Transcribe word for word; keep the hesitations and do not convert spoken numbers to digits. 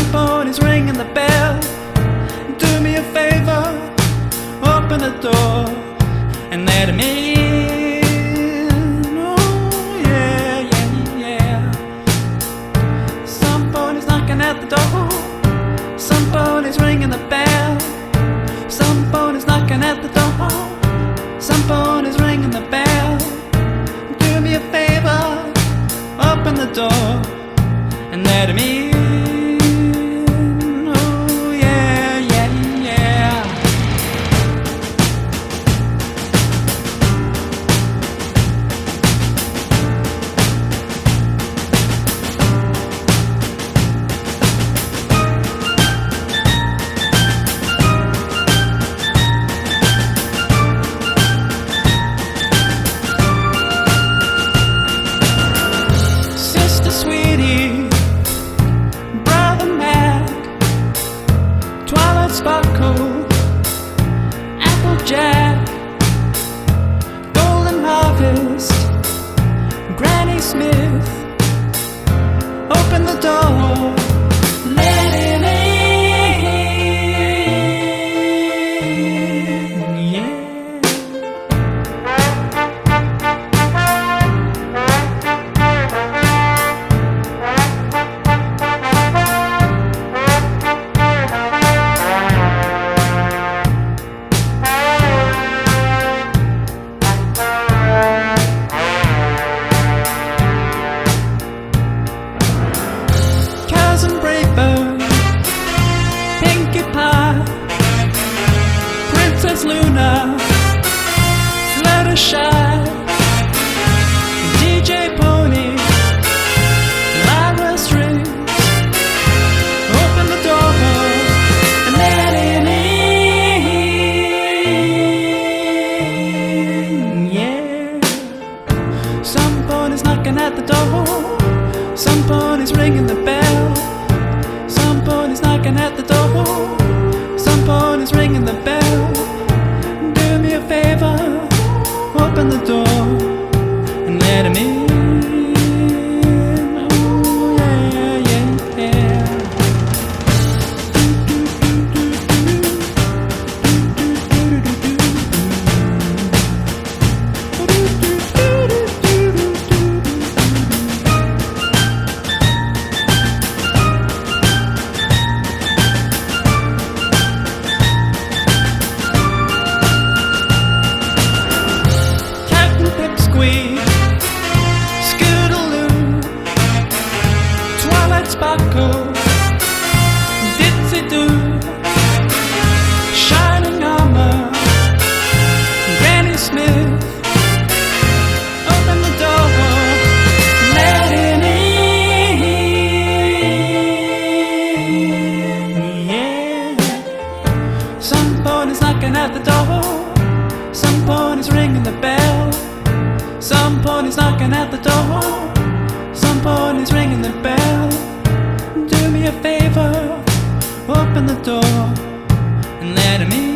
Somebody's ringing the bell. Do me a favor, open the door and let him in. Oh yeah, yeah, yeah. Somebody's knocking at the door. Somebody's ringing the bell. Somebody's knocking at the door. Somebody's ringing the bell. Do me a favor, open the door and let him in. Oh yeah, yeah, yeah. Sister Sweetie, Brother Mac, Twilight Sparkle, Applejack, Golden Harvest, Granny Smith, open the door, let him in. Yeah. Cousin Brayburn, Pinkie Pie, Princess Luna, Fluttershy, D J Pony, Lyra Strings, open the door and let him in. Yeah. Somebody's knocking at the door. Somebody's ringing the bell. Somebody's knocking at the door. Somebody's ringing the bell. Do me a favor, open the door and let him in. Oh yeah, yeah, yeah. Scootaloo, Twilight Sparkle, Ditsy-Doo, Shining Armor, Granny Smith, open the door, let him in. Yeah. Somebody's knocking at the door. Somebody's ringing the bell. Somebody's knocking at the door. Somebody's ringing the bell. Do me a favor, open the door and let him in.